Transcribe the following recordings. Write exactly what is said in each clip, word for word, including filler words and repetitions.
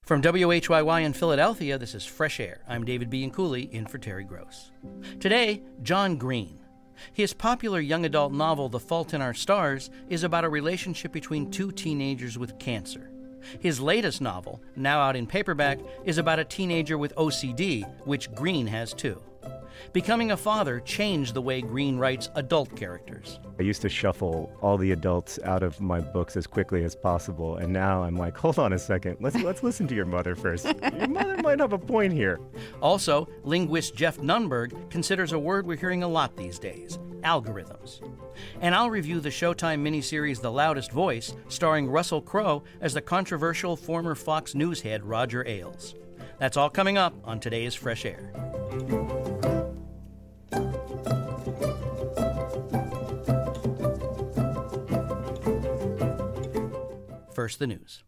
From W H Y Y in Philadelphia, this is Fresh Air. I'm David Bianculli, in for Terry Gross. Today, John Green. His popular young adult novel, The Fault in Our Stars, is about a relationship between two teenagers with cancer. His latest novel, now out in paperback, is about a teenager with O C D, which Green has too. Becoming a father changed the way Green writes adult characters. I used to shuffle all the adults out of my books as quickly as possible, and now I'm like, hold on a second, let's let's listen to your mother first. Your mother might have a point here. Also, linguist Jeff Nunberg considers a word we're hearing a lot these days, algorithms. And I'll review the Showtime miniseries The Loudest Voice, starring Russell Crowe as the controversial former Fox News head Roger Ailes. That's all coming up on today's Fresh Air. First, the news.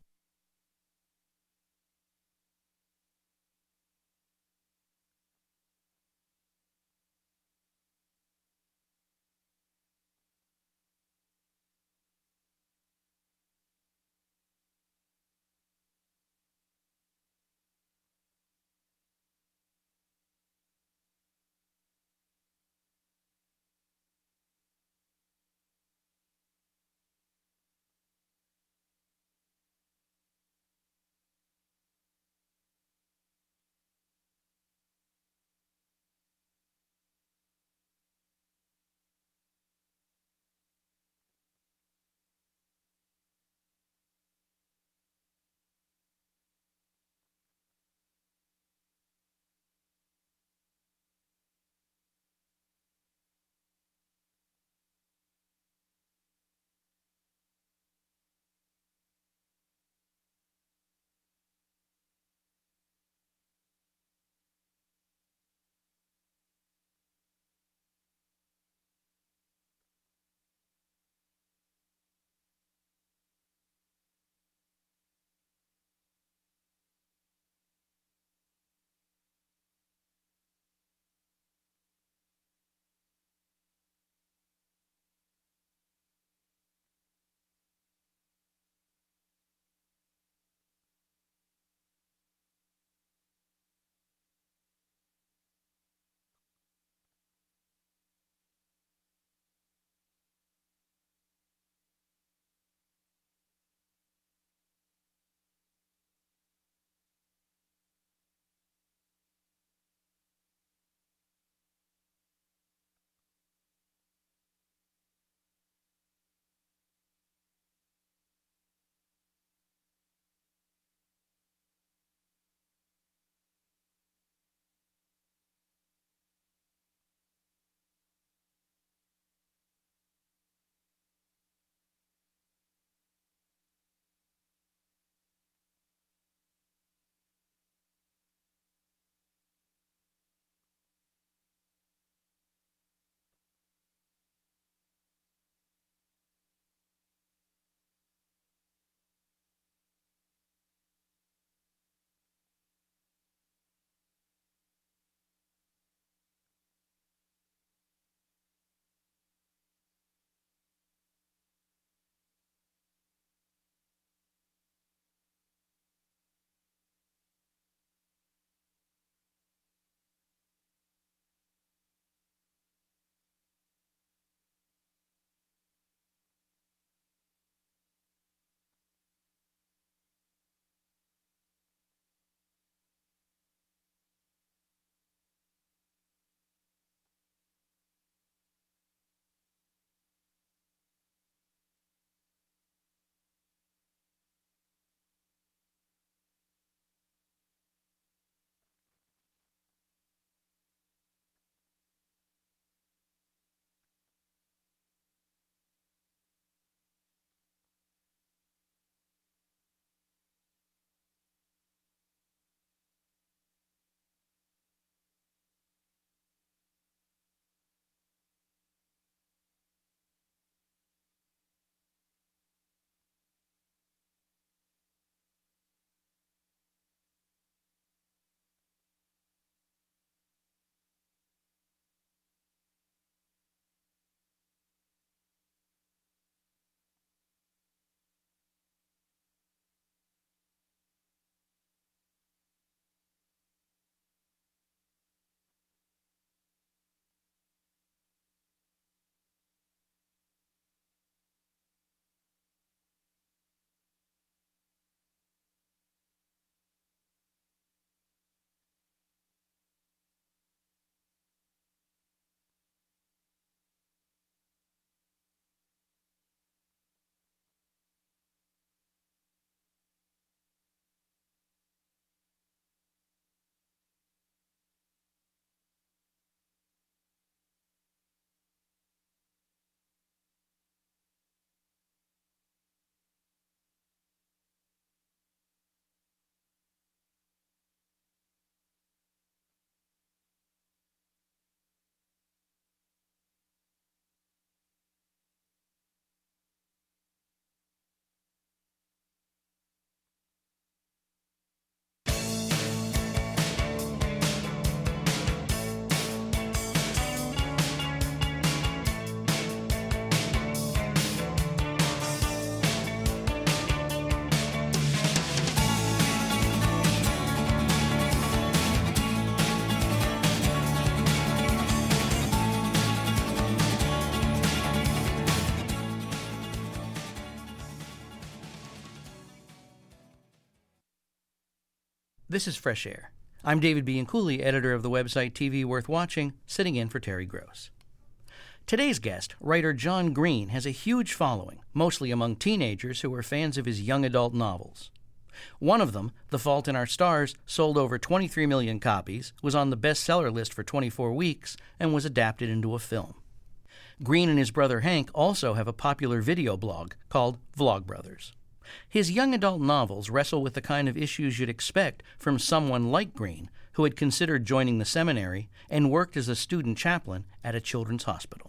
This is Fresh Air. I'm David Bianculli, editor of the website T V Worth Watching, sitting in for Terry Gross. Today's guest, writer John Green, has a huge following, mostly among teenagers who are fans of his young adult novels. One of them, The Fault in Our Stars, sold over twenty-three million copies, was on the bestseller list for twenty-four weeks, and was adapted into a film. Green and his brother Hank also have a popular video blog called Vlogbrothers. His young adult novels wrestle with the kind of issues you'd expect from someone like Green, who had considered joining the seminary and worked as a student chaplain at a children's hospital.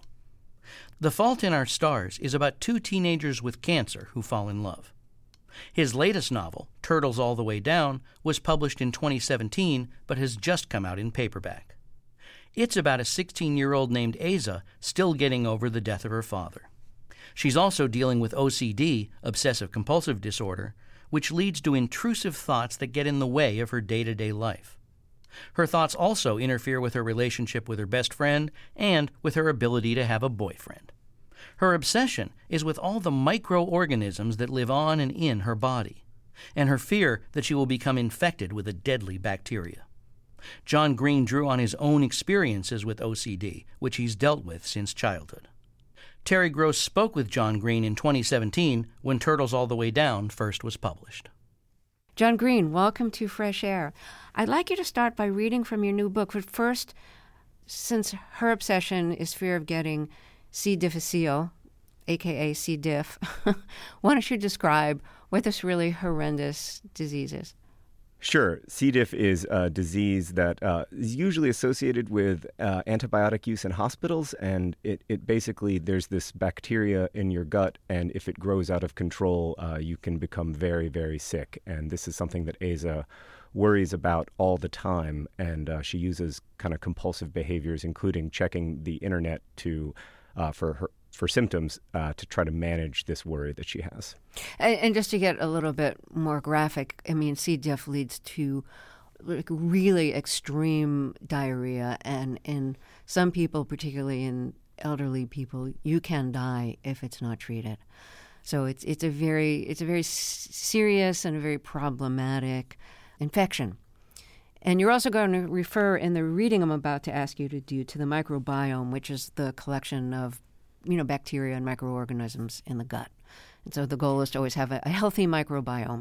The Fault in Our Stars is about two teenagers with cancer who fall in love. His latest novel, Turtles All the Way Down, was published in twenty seventeen but has just come out in paperback. It's about a sixteen-year-old named Asa still getting over the death of her father. She's also dealing with O C D, obsessive-compulsive disorder, which leads to intrusive thoughts that get in the way of her day-to-day life. Her thoughts also interfere with her relationship with her best friend and with her ability to have a boyfriend. Her obsession is with all the microorganisms that live on and in her body, and her fear that she will become infected with a deadly bacteria. John Green drew on his own experiences with O C D, which he's dealt with since childhood. Terry Gross spoke with John Green in twenty seventeen when Turtles All the Way Down first was published. John Green, welcome to Fresh Air. I'd like you to start by reading from your new book. But first, since her obsession is fear of getting C. difficile, a k a. C. diff, why don't you describe what this really horrendous disease is? Sure. C. diff is a disease that uh, is usually associated with uh, antibiotic use in hospitals, and it, it basically, there's this bacteria in your gut, and if it grows out of control, uh, you can become very, very sick. And this is something that Asa worries about all the time, and uh, she uses kind of compulsive behaviors, including checking the internet to uh, for her for symptoms uh, to try to manage this worry that she has. And, and just to get a little bit more graphic, I mean, C. diff leads to like really extreme diarrhea, and in some people, particularly in elderly people, you can die if it's not treated. So it's it's a very it's a very s- serious and a very problematic infection. And you're also going to refer in the reading I'm about to ask you to do to the microbiome, which is the collection of you know, bacteria and microorganisms in the gut. And so the goal is to always have a, a healthy microbiome.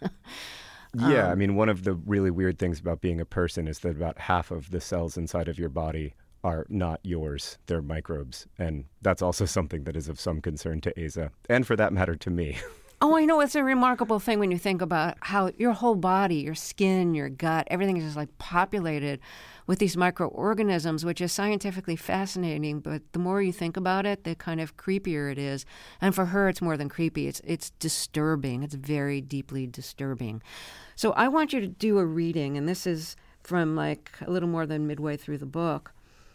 yeah, um, I mean, one of the really weird things about being a person is that about half of the cells inside of your body are not yours. They're microbes. And that's also something that is of some concern to Asa, and for that matter, to me. Oh, I know. It's a remarkable thing when you think about how your whole body, your skin, your gut, everything is just like populated with these microorganisms, which is scientifically fascinating. But the more you think about it, the kind of creepier it is. And for her, it's more than creepy. It's it's disturbing. It's very deeply disturbing. So I want you to do a reading, and this is from like a little more than midway through the book.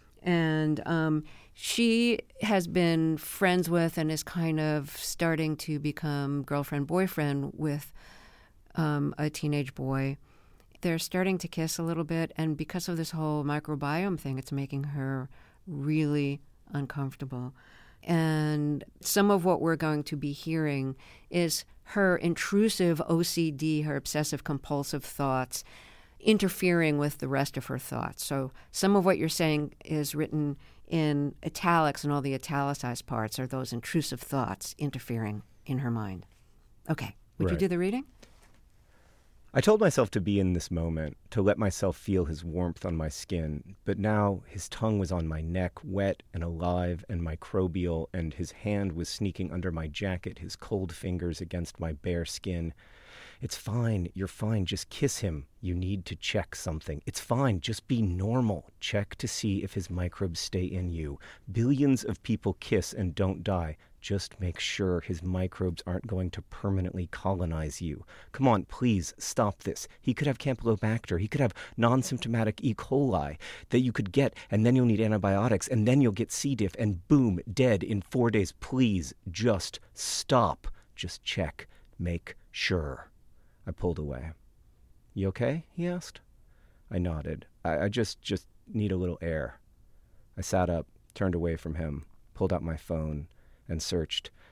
And um, she has been friends with and is kind of starting to become girlfriend-boyfriend with um, a teenage boy. They're starting to kiss a little bit, and because of this whole microbiome thing, it's making her really uncomfortable. And some of what we're going to be hearing is her intrusive O C D, her obsessive-compulsive thoughts, interfering with the rest of her thoughts. So some of what you're saying is written in italics, and all the italicized parts are those intrusive thoughts interfering in her mind. Okay, would Right. you do the reading? I told myself to be in this moment, to let myself feel his warmth on my skin, but now his tongue was on my neck, wet and alive and microbial, and his hand was sneaking under my jacket, his cold fingers against my bare skin. It's fine, you're fine, just kiss him. You need to check something. It's fine, just be normal. Check to see if his microbes stay in you. Billions of people kiss and don't die. Just make sure his microbes aren't going to permanently colonize you. Come on, please, stop this. He could have Campylobacter. He could have non-symptomatic E. coli that you could get, and then you'll need antibiotics, and then you'll get C. diff, and boom, dead in four days. Please, just stop. Just check. Make sure. I pulled away. You okay? He asked. I nodded. I, I just, just need a little air. I sat up, turned away from him, pulled out my phone, and searched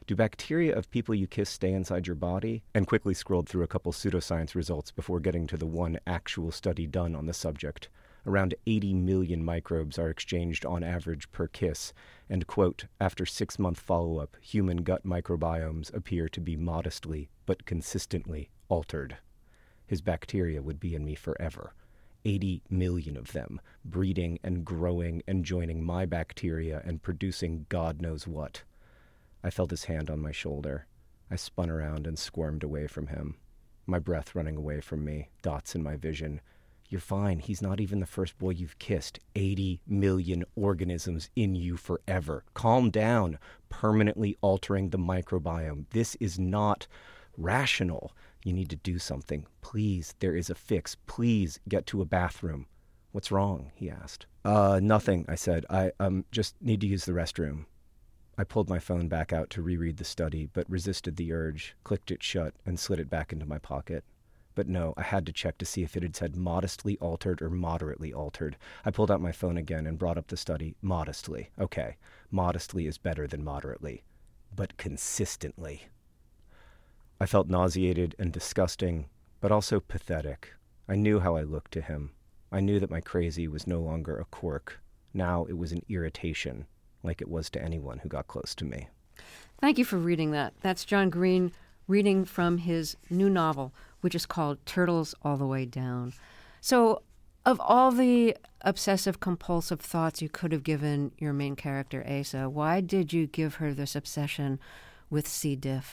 Do bacteria of people you kiss stay inside your body? And quickly scrolled through a couple pseudoscience results before getting to the one actual study done on the subject. Around eighty million microbes are exchanged on average per kiss, and, quote, after six-month follow-up, human gut microbiomes appear to be modestly but consistently altered. His bacteria would be in me forever. eighty million of them, breeding and growing and joining my bacteria and producing God knows what. I felt his hand on my shoulder. I spun around and squirmed away from him, my breath running away from me, dots in my vision. You're fine. He's not even the first boy you've kissed. eighty million organisms in you forever. Calm down. Permanently altering the microbiome. This is not rational. You need to do something. Please, there is a fix. Please get to a bathroom. What's wrong? He asked. Uh, nothing, I said. I um just need to use the restroom. I pulled my phone back out to reread the study, but resisted the urge, clicked it shut, and slid it back into my pocket. But no, I had to check to see if it had said modestly altered or moderately altered. I pulled out my phone again and brought up the study. Modestly. Okay, modestly is better than moderately. But consistently. I felt nauseated and disgusting, but also pathetic. I knew how I looked to him. I knew that my crazy was no longer a quirk. Now it was an irritation, like it was to anyone who got close to me. Thank you for reading that. That's John Green reading from his new novel, which is called Turtles All the Way Down. So, of all the obsessive-compulsive thoughts you could have given your main character, Asa, why did you give her this obsession with C. diff?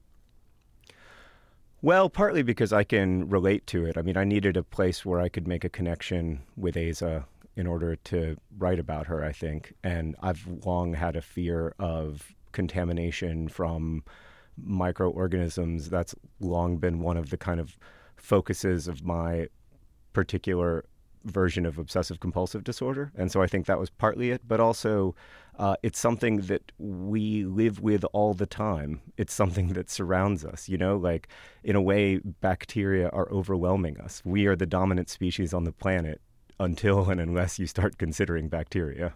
Well, partly because I can relate to it. I mean, I needed a place where I could make a connection with Asa in order to write about her, I think. And I've long had a fear of contamination from microorganisms. That's long been one of the kind of focuses of my particular version of obsessive-compulsive disorder. And so I think that was partly it. But also, uh, it's something that we live with all the time. It's something that surrounds us, you know? Like, in a way, bacteria are overwhelming us. We are the dominant species on the planet until and unless you start considering bacteria.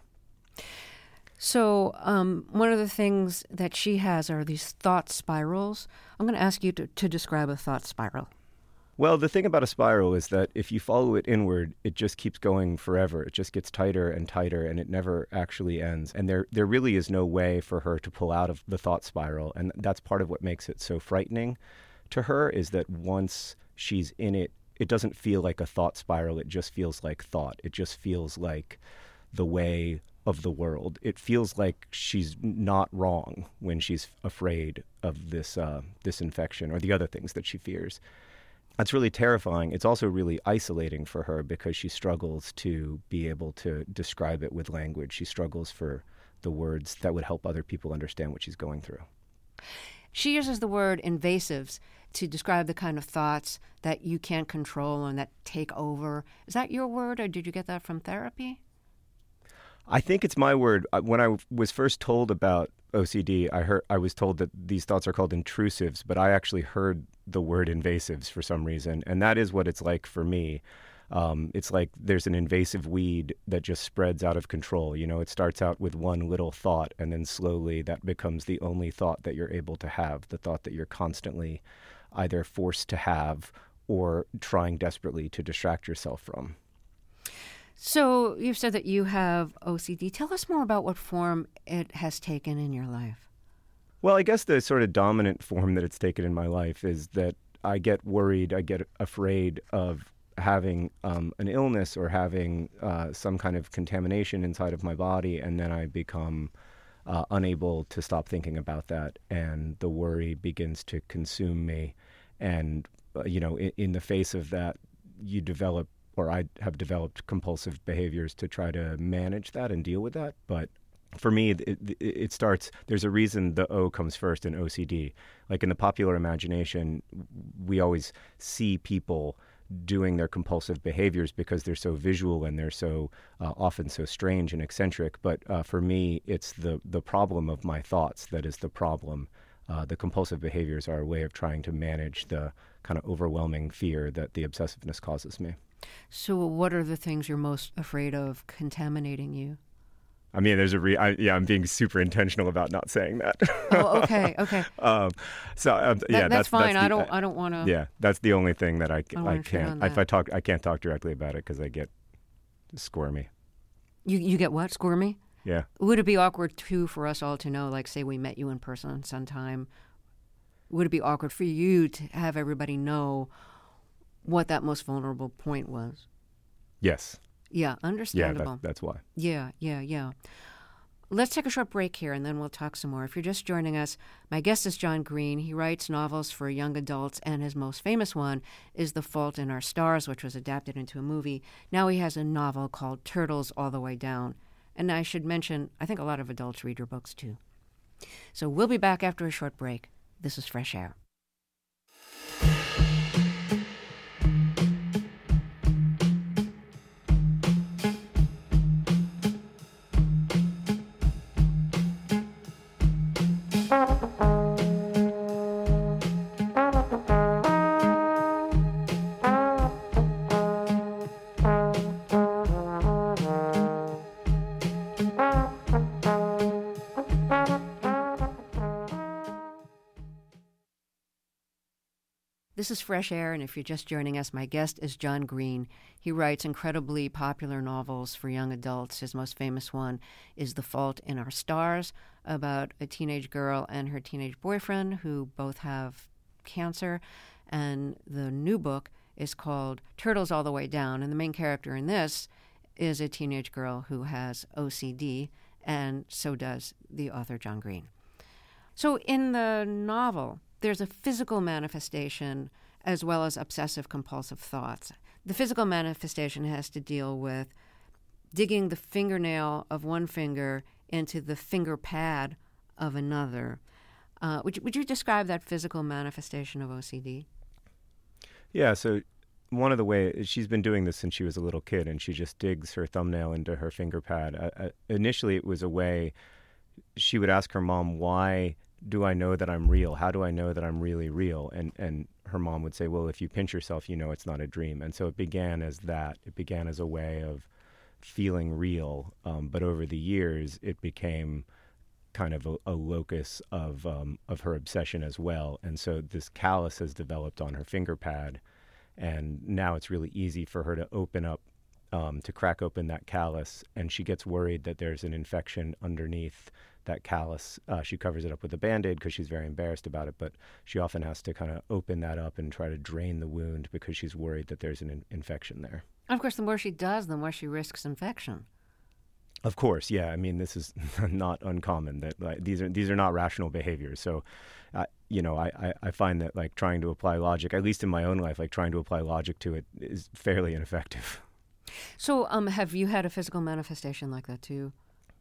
So um, one of the things that she has are these thought spirals. I'm going to ask you to, to describe a thought spiral. Well, the thing about a spiral is that if you follow it inward, it just keeps going forever. It just gets tighter and tighter, and it never actually ends. And there, there really is no way for her to pull out of the thought spiral. And that's part of what makes it so frightening to her, is that once she's in it, it doesn't feel like a thought spiral. It just feels like thought. It just feels like the way of the world. It feels like she's not wrong when she's afraid of this uh, this infection or the other things that she fears. That's really terrifying. It's also really isolating for her because she struggles to be able to describe it with language. She struggles for the words that would help other people understand what she's going through. She uses the word invasives to describe the kind of thoughts that you can't control and that take over. Is that your word, or did you get that from therapy? I think it's my word. When I was first told about O C D, I heard I was told that these thoughts are called intrusives, but I actually heard the word invasives for some reason, and that is what it's like for me. Um, it's like there's an invasive weed that just spreads out of control. You know, it starts out with one little thought, and then slowly that becomes the only thought that you're able to have, the thought that you're constantly either forced to have or trying desperately to distract yourself from. So you've said that you have O C D. Tell us more about what form it has taken in your life. Well, I guess the sort of dominant form that it's taken in my life is that I get worried, I get afraid of having um, an illness or having uh, some kind of contamination inside of my body, and then I become uh, unable to stop thinking about that, and the worry begins to consume me. And, uh, you know, in, in the face of that, you develop, or I have developed compulsive behaviors to try to manage that and deal with that. But for me, it, it, it starts, there's a reason the O comes first in O C D. Like in the popular imagination, we always see people doing their compulsive behaviors because they're so visual and they're so uh, often so strange and eccentric. But uh, for me, it's the, the problem of my thoughts that is the problem. Uh, the compulsive behaviors are a way of trying to manage the kind of overwhelming fear that the obsessiveness causes me. So what are the things you're most afraid of contaminating you? I mean, there's a re- I, yeah. I'm being super intentional about not saying that. Oh, okay, okay. um, so um, That- yeah, that's, that's fine. That's the, I don't. I don't want to. Yeah, that's the only thing that I, I I wanna fit can't. on If that. I talk, I can't talk directly about it because I get squirmy. You you get what? Squirmy? Yeah. Would it be awkward too for us all to know? Like, say we met you in person sometime. Would it be awkward for you to have everybody know what that most vulnerable point was? Yes. Yeah, Yeah. understandable. That, that's why. Yeah, yeah, yeah. Let's take a short break here and then we'll talk some more. If you're just joining us, my guest is John Green. He writes novels for young adults, and his most famous one is The Fault in Our Stars, which was adapted into a movie. Now he has a novel called Turtles All the Way Down. And I should mention, I think a lot of adults read your books too. So we'll be back after a short break. This is Fresh Air. This is Fresh Air, and if you're just joining us, my guest is John Green. He writes incredibly popular novels for young adults. His most famous one is The Fault in Our Stars, about a teenage girl and her teenage boyfriend who both have cancer. And the new book is called Turtles All the Way Down, and the main character in this is a teenage girl who has O C D, and so does the author, John Green. So in the novel, there's a physical manifestation as well as obsessive-compulsive thoughts. The physical manifestation has to deal with digging the fingernail of one finger into the finger pad of another. Uh, would, you, would you describe that physical manifestation of O C D? Yeah. So one of the ways she's been doing this since she was a little kid, and she just digs her thumbnail into her finger pad. Uh, uh, initially, it was a way she would ask her mom, "Why do I know that I'm real? How do I know that I'm really real?" And and her mom would say, "Well, if you pinch yourself, you know it's not a dream." And so it began as that. It began as a way of feeling real. Um, but over the years, it became kind of a, a locus of um, of her obsession as well. And so this callus has developed on her finger pad, and now it's really easy for her to open up, um, to crack open that callus, and she gets worried that there's an infection underneath that callus. Uh, she covers it up with a Band-Aid because she's very embarrassed about it, but she often has to kind of open that up and try to drain the wound because she's worried that there's an in- infection there. Of course, the more she does, the more she risks infection. Of course, yeah. I mean, this is not uncommon. That like, these are these are not rational behaviors. So, uh, you know, I, I, I find that like trying to apply logic, at least in my own life, like trying to apply logic to it is fairly ineffective. So um, have you had a physical manifestation like that too?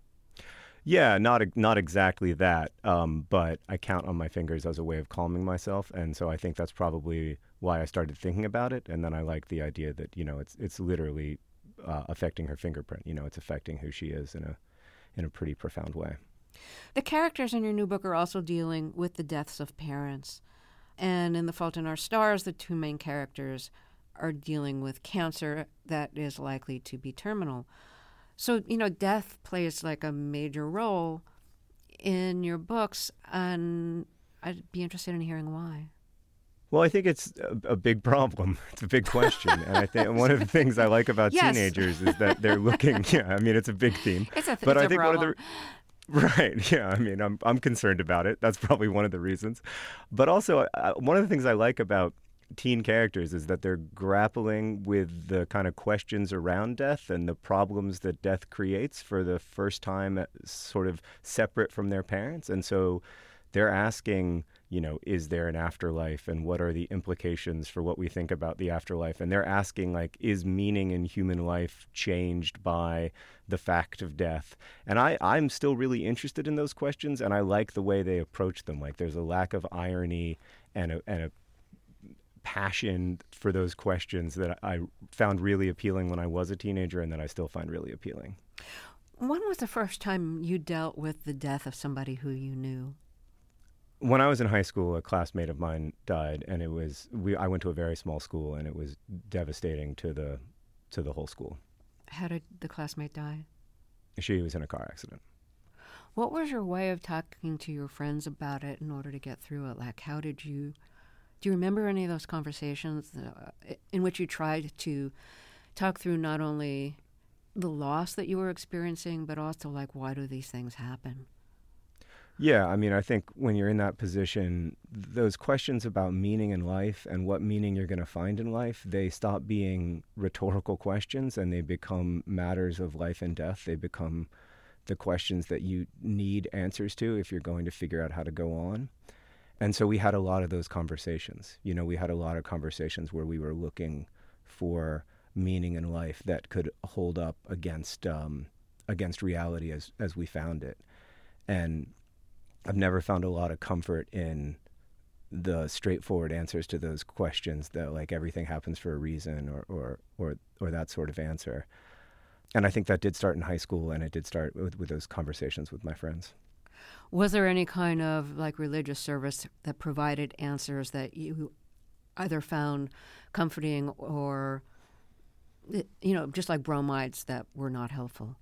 Yeah, not not exactly that, um, but I count on my fingers as a way of calming myself, and so I think that's probably why I started thinking about it. And then I like the idea that you know it's it's literally uh, affecting her fingerprint. You know, it's affecting who she is in a in a pretty profound way. The characters in your new book are also dealing with the deaths of parents, and in The Fault in Our Stars, the two main characters are dealing with cancer that is likely to be terminal. So, you know, death plays like a major role in your books, and I'd be interested in hearing why. Well, I think it's a, a big problem. It's a big question. And I think one of the things I like about Yes. teenagers is that they're looking, yeah, I mean, it's a big theme. It's a, but it's I a think problem. one of the Right. Yeah. I mean, I'm I'm concerned about it. That's probably one of the reasons. But also, uh, one of the things I like about teen characters is that they're grappling with the kind of questions around death and the problems that death creates for the first time, uh, sort of separate from their parents. And so they're asking, you know, is there an afterlife, and what are the implications for what we think about the afterlife? And they're asking, like, is meaning in human life changed by the fact of death? And I, I'm still really interested in those questions, and I like the way they approach them. Like, there's a lack of irony and a, and a passion for those questions that I found really appealing when I was a teenager, and that I still find really appealing. When was the first time you dealt with the death of somebody who you knew? When I was in high school, a classmate of mine died, and it was we. I went to a very small school, and it was devastating to the to the whole school. How did the classmate die? She was in a car accident. What was your way of talking to your friends about it in order to get through it? Like, how did you, do you remember any of those conversations uh, in which you tried to talk through not only the loss that you were experiencing, but also, like, why do these things happen? Yeah, I mean, I think when you're in that position, those questions about meaning in life and what meaning you're going to find in life, they stop being rhetorical questions and they become matters of life and death. They become the questions that you need answers to if you're going to figure out how to go on. And so we had a lot of those conversations. You know, we had a lot of conversations where we were looking for meaning in life that could hold up against um, against reality as as we found it. And I've never found a lot of comfort in the straightforward answers to those questions that, like, everything happens for a reason or, or, or, or that sort of answer. And I think that did start in high school, and it did start with, with those conversations with my friends. Was there any kind of, like, religious service that provided answers that you either found comforting or, you know, just like bromides that were not helpful?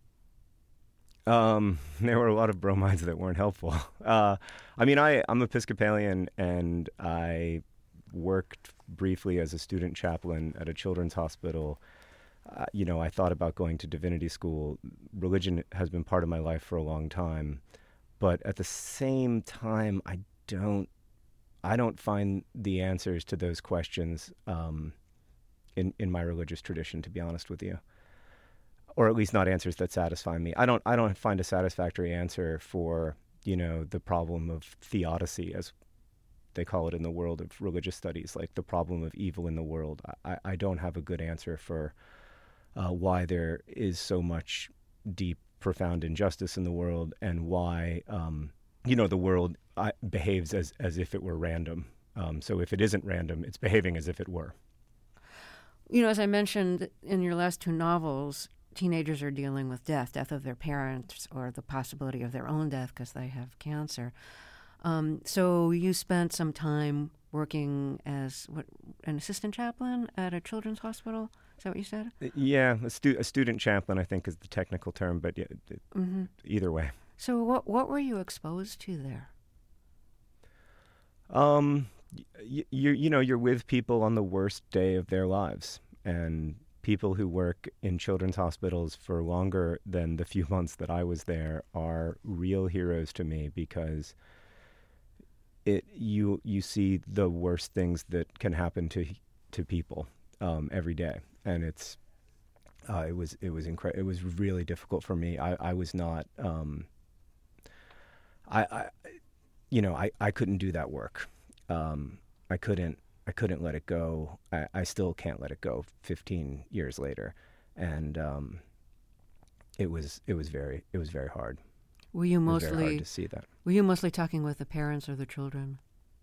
Um, there were a lot of bromides that weren't helpful. Uh, I mean, I, I'm Episcopalian, and I worked briefly as a student chaplain at a children's hospital. Uh, you know, I thought about going to divinity school. Religion has been part of my life for a long time. But at the same time, I don't, I don't find the answers to those questions um, in, in my religious tradition, to be honest with you. Or at least not answers that satisfy me. I don't I don't find a satisfactory answer for, you know, the problem of theodicy, as they call it in the world of religious studies, like the problem of evil in the world. I, I don't have a good answer for uh, why there is so much deep, profound injustice in the world, and why, um, you know, the world uh, behaves as, as if it were random. Um, so if it isn't random, it's behaving as if it were. You know, as I mentioned in your last two novels, teenagers are dealing with death, death of their parents, or the possibility of their own death because they have cancer. Um, so you spent some time working as what, an assistant chaplain at a children's hospital? Is that what you said? Yeah, a, stu- a student chaplain, I think, is the technical term, but yeah, mm-hmm. either way. So what what were you exposed to there? Um, y- you you know, you're with people on the worst day of their lives, and people who work in children's hospitals for longer than the few months that I was there are real heroes to me, because it you you see the worst things that can happen to to people um, every day, and it's uh, it was it was incre- it was really difficult for me. I, I was not um, I, I you know I, I couldn't do that work. Um, I couldn't. I couldn't let it go. I, I still can't let it go fifteen years later. And um, it was it was very it was very hard. Were you mostly it was very hard to see that? Were you mostly talking with the parents or the children?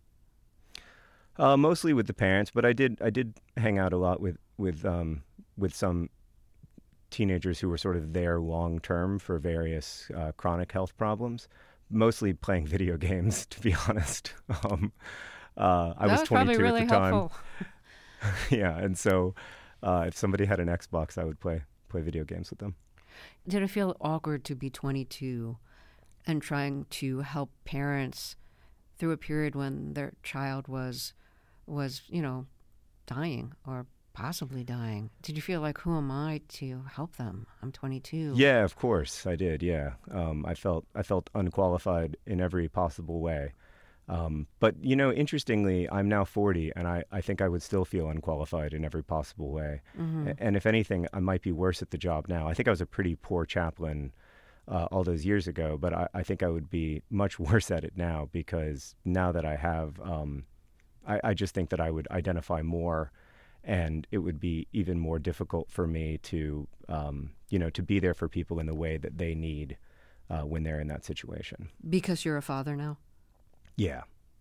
Uh, mostly with the parents, but I did I did hang out a lot with with um, with some teenagers who were sort of there long term for various uh, chronic health problems. Mostly playing video games, to be honest. um, Uh, I that was, was twenty-two really at the helpful. time. Yeah, and so uh, if somebody had an Xbox, I would play play video games with them. Did it feel awkward to be twenty-two and trying to help parents through a period when their child was was you know dying or possibly dying? Did you feel like, who am I to help them? I'm twenty-two. Yeah, of course I did. Yeah, um, I felt I felt unqualified in every possible way. Um, but, you know, interestingly, I'm now forty, and I, I think I would still feel unqualified in every possible way. Mm-hmm. And if anything, I might be worse at the job now. I think I was a pretty poor chaplain uh, all those years ago, but I, I think I would be much worse at it now, because now that I have, um, I, I just think that I would identify more, and it would be even more difficult for me to, um, you know, to be there for people in the way that they need uh, when they're in that situation. Because you're a father now? Yeah.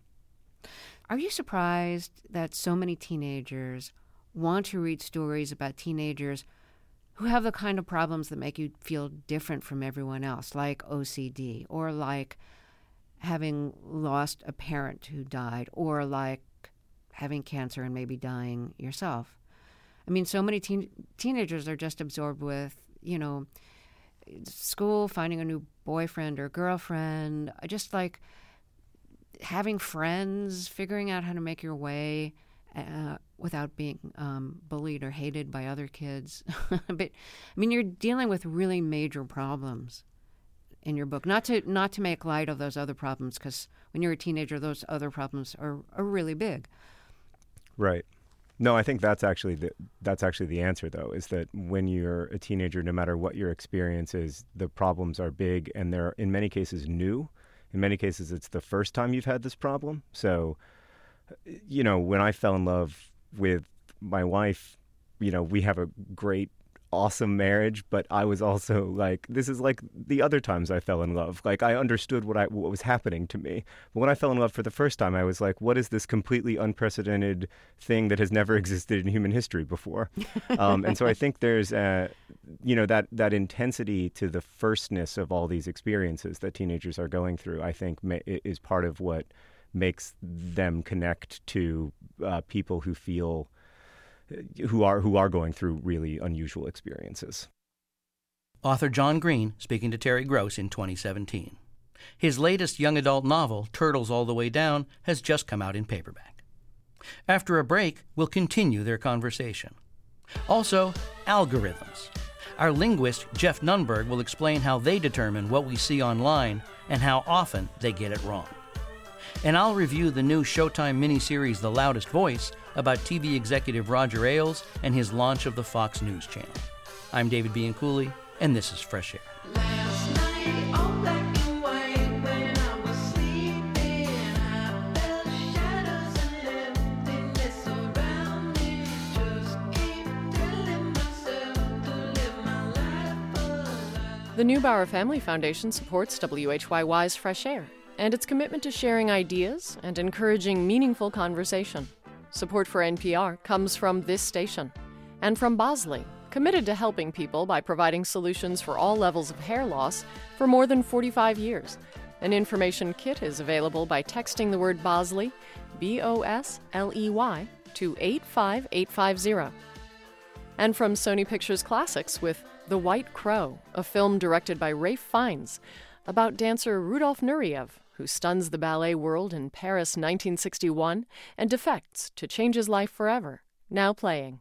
Are you surprised that so many teenagers want to read stories about teenagers who have the kind of problems that make you feel different from everyone else, like O C D, or like having lost a parent who died, or like having cancer and maybe dying yourself? I mean, so many teen- teenagers are just absorbed with, you know, school, finding a new boyfriend or girlfriend, just like having friends, figuring out how to make your way uh, without being um, bullied or hated by other kids. But I mean, you're dealing with really major problems in your book. Not to not to make light of those other problems, because when you're a teenager, those other problems are, are really big. Right. No, I think that's actually the that's actually the answer, though, is that when you're a teenager, no matter what your experience is, the problems are big, and they're in many cases new. In many cases, it's the first time you've had this problem. So, you know, when I fell in love with my wife, you know, we have a great, awesome marriage, but I was also like, this is like the other times I fell in love. Like, I understood what I what was happening to me. But when I fell in love for the first time, I was like, what is this completely unprecedented thing that has never existed in human history before? um, and so I think there's, uh, you know, that, that intensity to the firstness of all these experiences that teenagers are going through, I think ma- is part of what makes them connect to uh, people who feel who are who are going through really unusual experiences. Author John Green speaking to Terry Gross in twenty seventeen. His latest young adult novel, Turtles All the Way Down, has just come out in paperback. After a break, we'll continue their conversation. Also, algorithms. Our linguist, Jeff Nunberg, will explain how they determine what we see online and how often they get it wrong. And I'll review the new Showtime miniseries The Loudest Voice about T V executive Roger Ailes and his launch of the Fox News Channel. I'm David Bianculli, and this is Fresh Air. Last night, all black and white, when I was sleeping, I felt shadows and emptiness around me. Just keep telling myself to live my life alive. The Neubauer Family Foundation supports W H Y Y's Fresh Air and its commitment to sharing ideas and encouraging meaningful conversation. Support for N P R comes from this station and from Bosley, committed to helping people by providing solutions for all levels of hair loss for more than forty-five years. An information kit is available by texting the word Bosley, B O S L E Y, to eight five eight five zero. And from Sony Pictures Classics with The White Crow, a film directed by Ralph Fiennes about dancer Rudolf Nureyev, who stuns the ballet world in Paris nineteen sixty-one and defects to change his life forever. Now playing.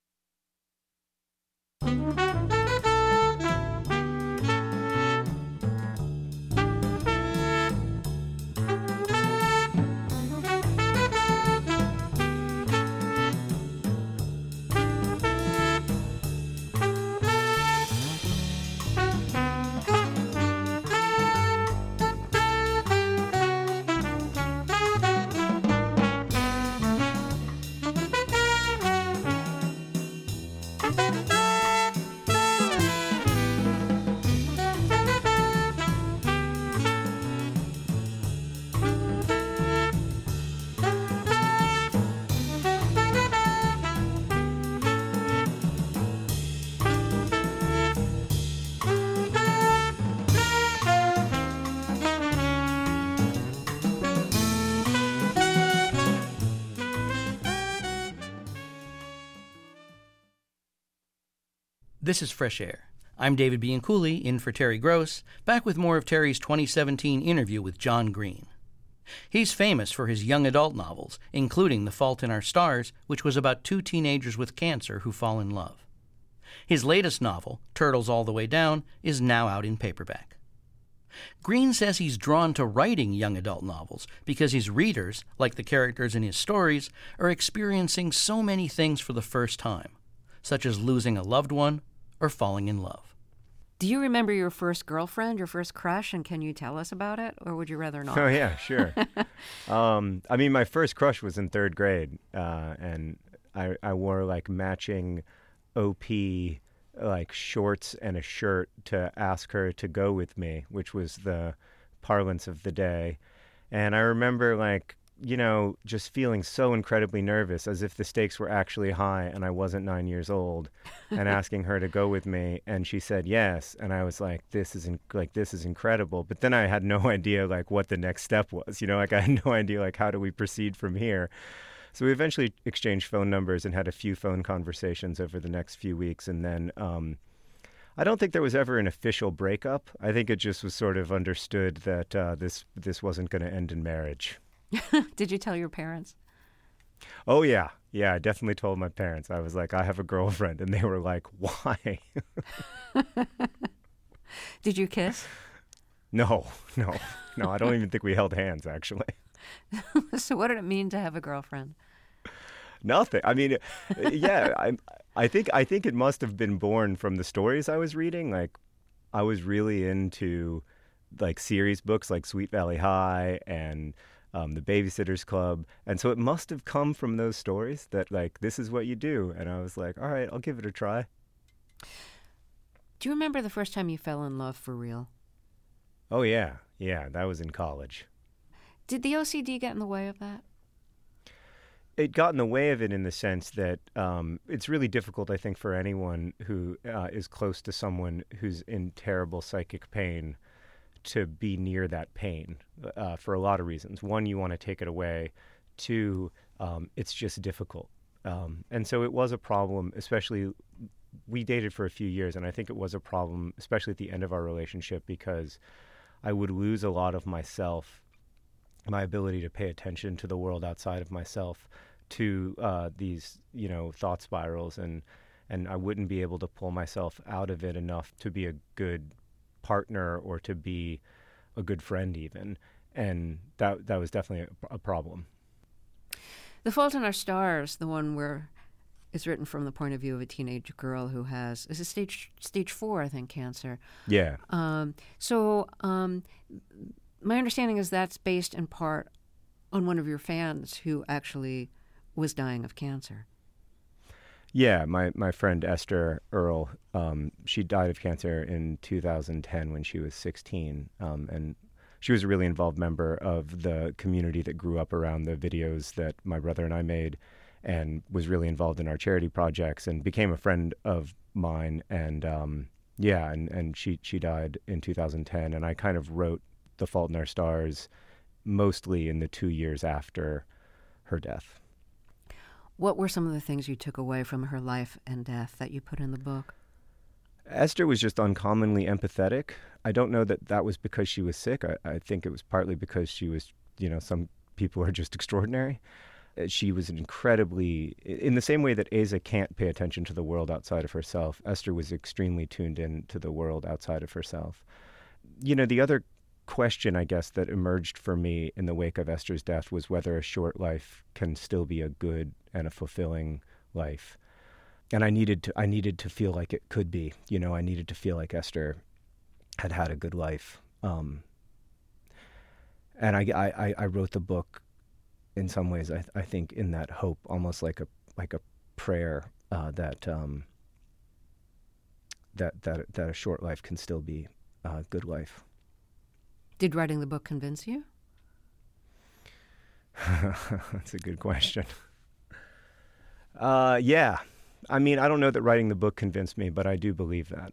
This is Fresh Air. I'm David Bianculli, in for Terry Gross, back with more of Terry's twenty seventeen interview with John Green. He's famous for his young adult novels, including The Fault in Our Stars, which was about two teenagers with cancer who fall in love. His latest novel, Turtles All the Way Down, is now out in paperback. Green says he's drawn to writing young adult novels because his readers, like the characters in his stories, are experiencing so many things for the first time, such as losing a loved one or falling in love. Do you remember your first girlfriend, your first crush, and can you tell us about it, or would you rather not? Oh, yeah, sure. um, I mean, my first crush was in third grade, uh, and I, I wore, like, matching O P, like, shorts and a shirt to ask her to go with me, which was the parlance of the day. And I remember, like, you know, just feeling so incredibly nervous, as if the stakes were actually high and I wasn't nine years old, and asking her to go with me, and she said yes, and I was like, this is in- like this is incredible. But then I had no idea like what the next step was, you know, like I had no idea like how do we proceed from here. So we eventually exchanged phone numbers and had a few phone conversations over the next few weeks, and then um, I don't think there was ever an official breakup. I think it just was sort of understood that uh, this this wasn't going to end in marriage. Did you tell your parents? Oh, yeah. Yeah, I definitely told my parents. I was like, I have a girlfriend. And they were like, why? Did you kiss? No, no, no. I don't even think we held hands, actually. So what did it mean to have a girlfriend? Nothing. I mean, yeah, I, I think I think it must have been born from the stories I was reading. Like, I was really into like series books like Sweet Valley High and um, The Babysitter's Club, and so it must have come from those stories that like this is what you do. And I was like, all right, I'll give it a try. Do you remember the first time you fell in love for real? Oh yeah, yeah, that was in college. Did the O C D get in the way of that? It got in the way of it in the sense that um, it's really difficult, I think, for anyone who uh, is close to someone who's in terrible psychic pain to be near that pain uh, for a lot of reasons. One, you want to take it away. Two, um, it's just difficult. Um, and so it was a problem, especially we dated for a few years, and I think it was a problem, especially at the end of our relationship, because I would lose a lot of myself, my ability to pay attention to the world outside of myself, to uh, these, you know, thought spirals, and and I wouldn't be able to pull myself out of it enough to be a good partner or to be a good friend even, and that that was definitely a, a problem. The Fault in Our Stars, the one where it's written from the point of view of a teenage girl who has, is it stage stage four, I think, cancer. Yeah. Um, so um, my understanding is that's based in part on one of your fans who actually was dying of cancer. Yeah, my, my friend Esther Earl, um, she died of cancer in two thousand ten when she was sixteen, um, and she was a really involved member of the community that grew up around the videos that my brother and I made, and was really involved in our charity projects and became a friend of mine. And um, yeah, and, and she, she died in two thousand ten, and I kind of wrote The Fault in Our Stars mostly in the two years after her death. What were some of the things you took away from her life and death that you put in the book? Esther was just uncommonly empathetic. I don't know that that was because she was sick. I, I think it was partly because she was, you know, some people are just extraordinary. She was an incredibly, in the same way that Asa can't pay attention to the world outside of herself, Esther was extremely tuned in to the world outside of herself. You know, the other question, I guess, that emerged for me in the wake of Esther's death was whether a short life can still be a good and a fulfilling life. And I needed to, I needed to feel like it could be. You know, I needed to feel like Esther had had a good life. Um, and I, I, I wrote the book in some ways, I, I think, in that hope, almost like a like a prayer uh, that um, that that that a short life can still be a good life. Did writing the book convince you? That's a good question. Uh, yeah. I mean, I don't know that writing the book convinced me, but I do believe that.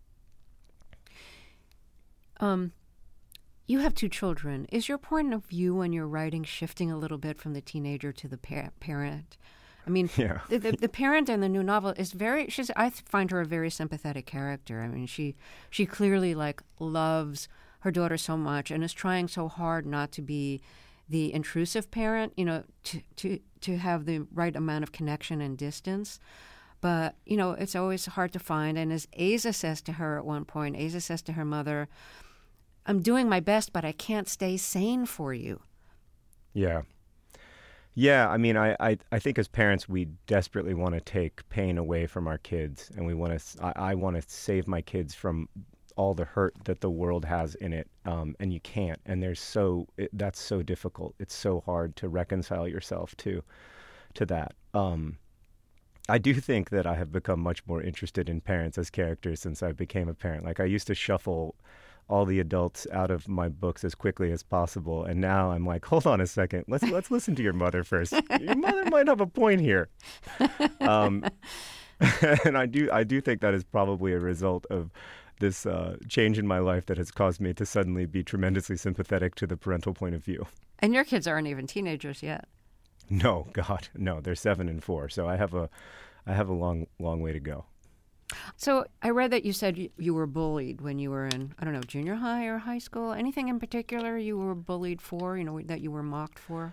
Um, you have two children. Is your point of view when you're writing shifting a little bit from the teenager to the par- parent? I mean, Yeah. the, the the parent in the new novel is very. She's. I find her a very sympathetic character. I mean, she she clearly like loves her daughter so much and is trying so hard not to be the intrusive parent. You know, to to to have the right amount of connection and distance. But, you know, it's always hard to find. And as Asa says to her at one point, Asa says to her mother, I'm doing my best, but I can't stay sane for you. Yeah. Yeah, I mean, I, I, I think as parents, we desperately want to take pain away from our kids. And we want to, I, I want to save my kids from all the hurt that the world has in it. Um, and you can't. And there's so, it, that's so difficult. It's so hard to reconcile yourself to, to that. Um I do think that I have become much more interested in parents as characters since I became a parent. Like, I used to shuffle all the adults out of my books as quickly as possible, and now I'm like, hold on a second, let's let's listen to your mother first. Your mother might have a point here. Um, and I do I do think that is probably a result of this uh, change in my life that has caused me to suddenly be tremendously sympathetic to the parental point of view. And your kids aren't even teenagers yet. No, God, no, they're seven and four. So I have a, I have a long, long way to go. So I read that you said you, you were bullied when you were in, I don't know, junior high or high school. Anything in particular you were bullied for, you know, that you were mocked for?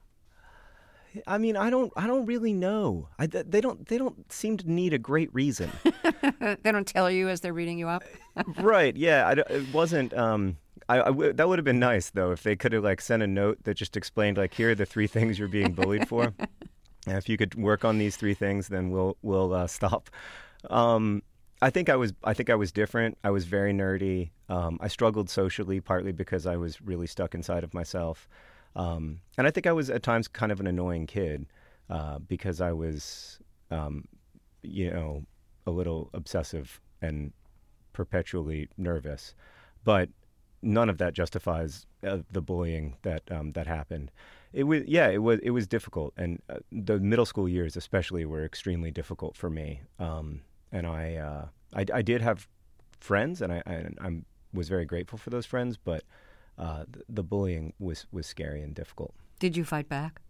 I mean, I don't, I don't really know. I, th- they don't, they don't seem to need a great reason. They don't tell you as they're reading you up? Right? Yeah. I, don't- it wasn't. Um, I, I w- that would have been nice though if they could have like sent a note that just explained like, here are the three things you're being bullied for. And if you could work on these three things, then we'll we'll uh, stop. Um, I think I was I think I was different. I was very nerdy. Um, I struggled socially, partly because I was really stuck inside of myself. Um, and I think I was at times kind of an annoying kid uh, because I was, um, you know, a little obsessive and perpetually nervous. But none of that justifies uh, the bullying that um, that happened. It was yeah, it was it was difficult, and uh, the middle school years especially were extremely difficult for me. Um, and I, uh, I I did have friends, and I, I I'm was very grateful for those friends, but. Uh, the, the bullying was, was scary and difficult. Did you fight back?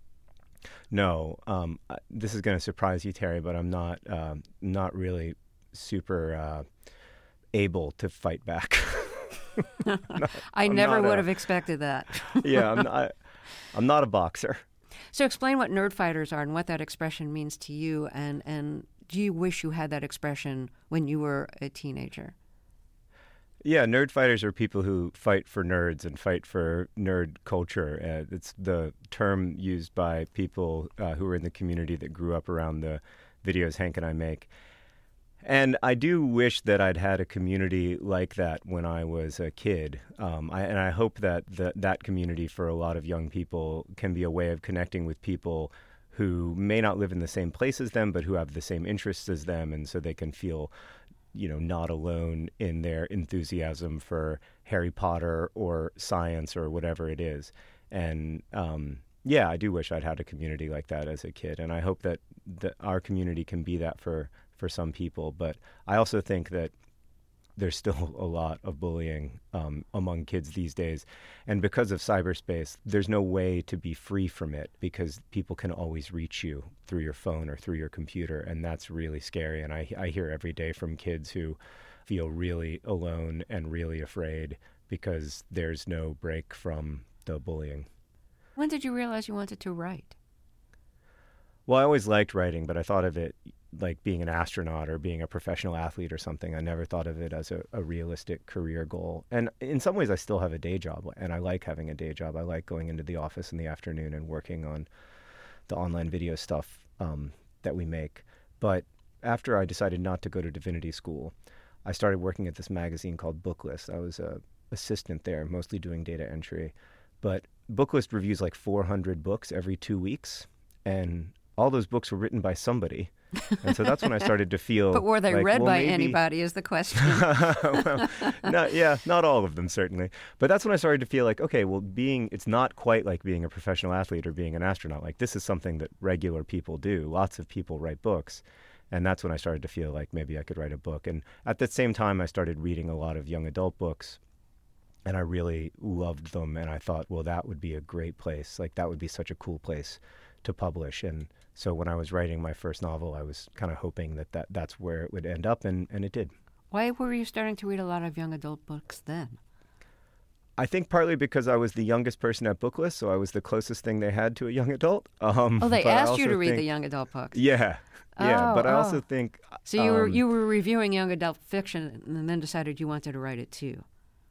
No. Um, uh, this is going to surprise you, Terry, but I'm not um, not really super uh, able to fight back. not, I I'm never not would a- have expected that. yeah, I'm not, I'm not a boxer. So explain what nerd fighters are and what that expression means to you, and, and do you wish you had that expression when you were a teenager? Yeah, nerd fighters are people who fight for nerds and fight for nerd culture. Uh, it's the term used by people uh, who are in the community that grew up around the videos Hank and I make. And I do wish that I'd had a community like that when I was a kid. Um, I, and I hope that the, that community for a lot of young people can be a way of connecting with people who may not live in the same place as them, but who have the same interests as them, and so they can feel you know, not alone in their enthusiasm for Harry Potter or science or whatever it is. And um, yeah, I do wish I'd had a community like that as a kid. And I hope that, that our community can be that for, for some people. But I also think that there's still a lot of bullying um, among kids these days. And because of cyberspace, there's no way to be free from it because people can always reach you through your phone or through your computer. And that's really scary. And I, I hear every day from kids who feel really alone and really afraid because there's no break from the bullying. When did you realize you wanted to write? Well, I always liked writing, but I thought of it like being an astronaut or being a professional athlete or something. I never thought of it as a, a realistic career goal. And in some ways, I still have a day job, and I like having a day job. I like going into the office in the afternoon and working on the online video stuff um, that we make. But after I decided not to go to divinity school, I started working at this magazine called Booklist. I was a assistant there, mostly doing data entry. But Booklist reviews like four hundred books every two weeks, and all those books were written by somebody. And so that's when I started to feel But were they like, read well, by maybe... anybody is the question. well, not, yeah, not all of them, certainly. But that's when I started to feel like, okay, well, being it's not quite like being a professional athlete or being an astronaut. Like, this is something that regular people do. Lots of people write books. And that's when I started to feel like maybe I could write a book. And at the same time, I started reading a lot of young adult books. And I really loved them. And I thought, well, that would be a great place. Like, that would be such a cool place to publish. And so when I was writing my first novel, I was kind of hoping that, that that's where it would end up, and, and it did. Why were you starting to read a lot of young adult books then? I think partly because I was the youngest person at Booklist, so I was the closest thing they had to a young adult. Um, Oh, they but I asked you also to read think- the young adult books. Yeah, yeah. Oh, but I oh. also think... So you were um, you were reviewing young adult fiction and then decided you wanted to write it too.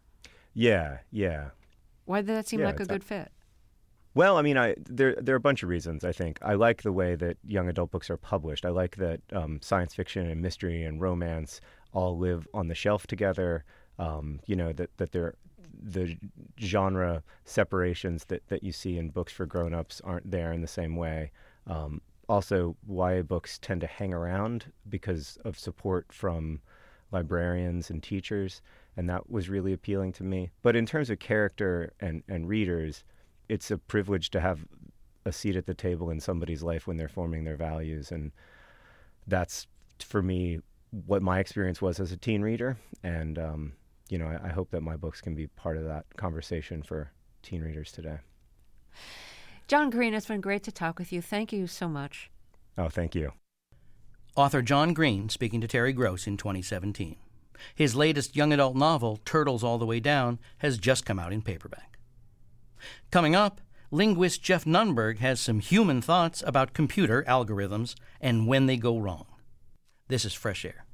Yeah, yeah. Why did that seem Yeah, like a it's- good fit? Well, I mean, I there there are a bunch of reasons, I think. I like the way that young adult books are published. I like that um, science fiction and mystery and romance all live on the shelf together. Um, you know, that, that they're, the genre separations that, that you see in books for grown-ups aren't there in the same way. Um, also, Y A books tend to hang around because of support from librarians and teachers, and that was really appealing to me. But in terms of character and, and readers, it's a privilege to have a seat at the table in somebody's life when they're forming their values. And that's, for me, what my experience was as a teen reader. And, um, you know, I, I hope that my books can be part of that conversation for teen readers today. John Green, it's been great to talk with you. Thank you so much. Oh, thank you. Author John Green speaking to Terry Gross in twenty seventeen. His latest young adult novel, Turtles All the Way Down, has just come out in paperback. Coming up, linguist Jeff Nunberg has some human thoughts about computer algorithms and when they go wrong. This is Fresh Air.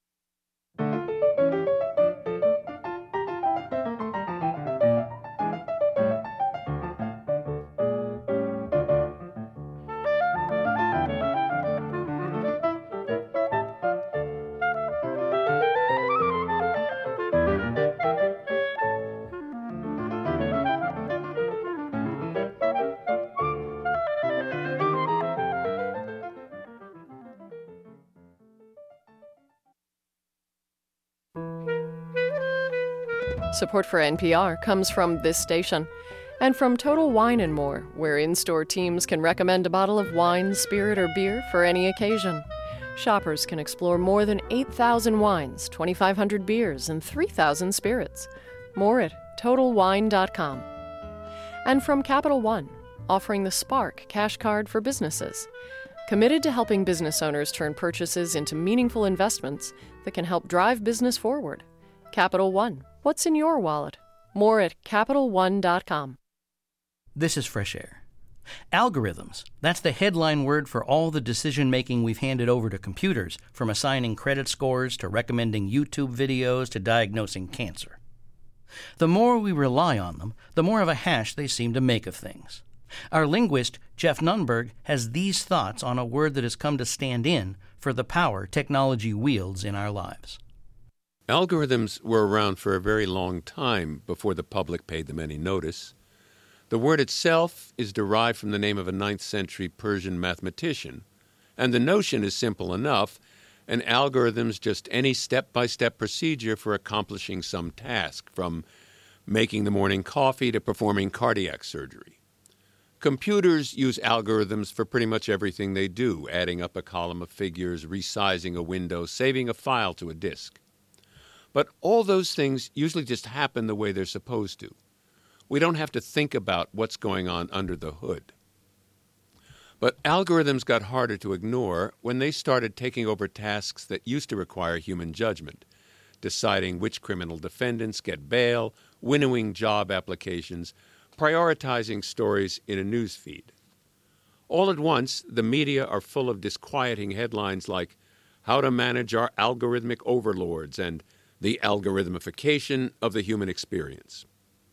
Support for N P R comes from this station and from Total Wine and More, where in-store teams can recommend a bottle of wine, spirit, or beer for any occasion. Shoppers can explore more than eight thousand wines, twenty-five hundred beers, and three thousand spirits. More at total wine dot com. And from Capital One, offering the Spark cash card for businesses. Committed to helping business owners turn purchases into meaningful investments that can help drive business forward. Capital One. What's in your wallet? More at capital one dot com. This is Fresh Air. Algorithms, that's the headline word for all the decision-making we've handed over to computers, from assigning credit scores to recommending YouTube videos to diagnosing cancer. The more we rely on them, the more of a hash they seem to make of things. Our linguist, Jeff Nunberg, has these thoughts on a word that has come to stand in for the power technology wields in our lives. Algorithms were around for a very long time before the public paid them any notice. The word itself is derived from the name of a ninth century Persian mathematician, and the notion is simple enough. An algorithm's just any step-by-step procedure for accomplishing some task, from making the morning coffee to performing cardiac surgery. Computers use algorithms for pretty much everything they do, adding up a column of figures, resizing a window, saving a file to a disk. But all those things usually just happen the way they're supposed to. We don't have to think about what's going on under the hood. But algorithms got harder to ignore when they started taking over tasks that used to require human judgment, deciding which criminal defendants get bail, winnowing job applications, prioritizing stories in a news feed. All at once, the media are full of disquieting headlines like, "How to Manage Our Algorithmic Overlords," and "The Algorithmification of the Human Experience."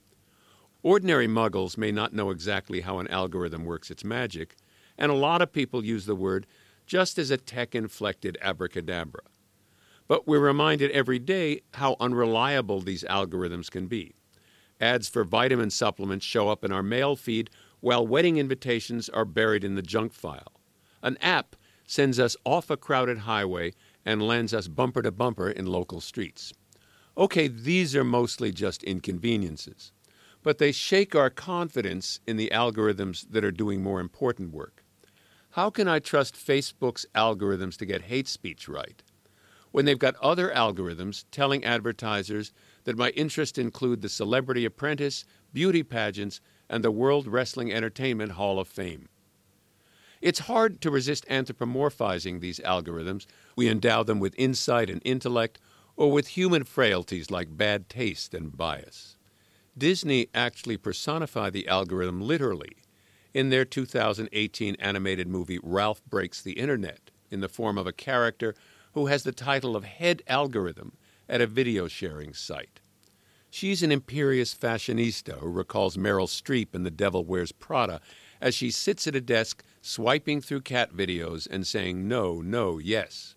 Ordinary muggles may not know exactly how an algorithm works its magic, and a lot of people use the word just as a tech-inflected abracadabra. But we're reminded every day how unreliable these algorithms can be. Ads for vitamin supplements show up in our mail feed while wedding invitations are buried in the junk file. An app sends us off a crowded highway and lands us bumper to bumper in local streets. Okay, these are mostly just inconveniences, but they shake our confidence in the algorithms that are doing more important work. How can I trust Facebook's algorithms to get hate speech right when they've got other algorithms telling advertisers that my interests include the Celebrity Apprentice, beauty pageants, and the World Wrestling Entertainment Hall of Fame? It's hard to resist anthropomorphizing these algorithms. We endow them with insight and intellect, or with human frailties like bad taste and bias. Disney actually personified the algorithm literally in their two thousand eighteen animated movie Ralph Breaks the Internet, in the form of a character who has the title of head algorithm at a video sharing site. She's an imperious fashionista who recalls Meryl Streep in The Devil Wears Prada as she sits at a desk swiping through cat videos and saying no, no, yes.